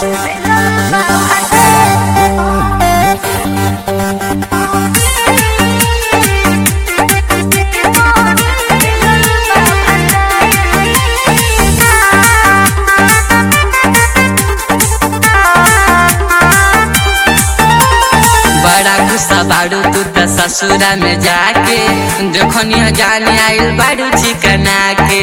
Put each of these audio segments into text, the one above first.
बड़ा गुस्सा बाड़ू तू त ससुरा में जाके देखनिया जाने आइल बाड़ू चिकना के।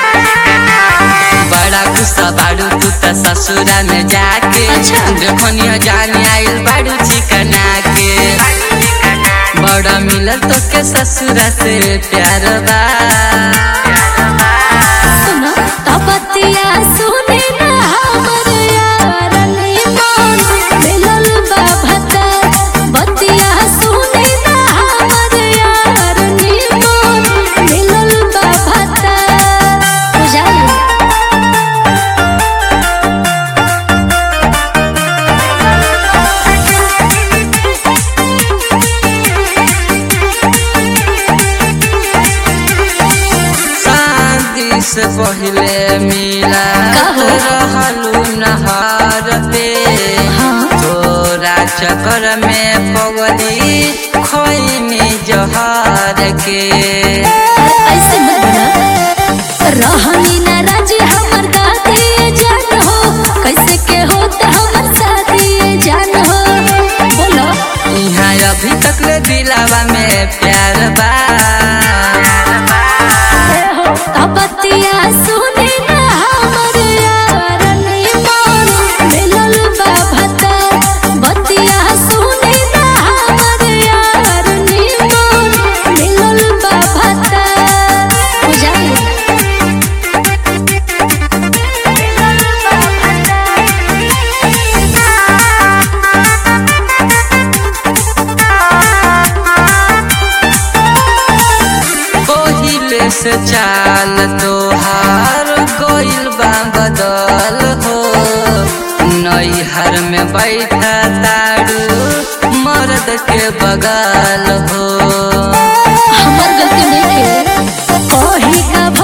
बड़ा गुस्सा बाड़ू तू त ससुरा में जाके देखनिया जाने आइल बाड़ू चिकना के। बड़ा मिलल तो के ससुरा से प्यार बा। सुनो तपतिया सुने ना हमर यार निमन मिलल बा भता। बतिया सुने ना हमर यार निमन मिलल बा भता। बुझाई से पहले मिला रहलू नहर पे। तोरा चक्कर में पगली खोइनी जहर के। ऐसे रहनी ना राजी हमर दादी जान हो। कैसे के होत हमर शादी जान हो। बोलो यहाँ अभी तक ले दिलावा में प्यार बा। तपतिया सुने ना हमर यार निमन मिलल बा भता। बतिया सुने ना हमर यार निमन मिलल बा भता। बुझाई पहिले से चाल तोहार गइल बा बदल हो। नैहर में बैठा तारू मर्द के बगल हो। हमर गलती नहीं है। कही का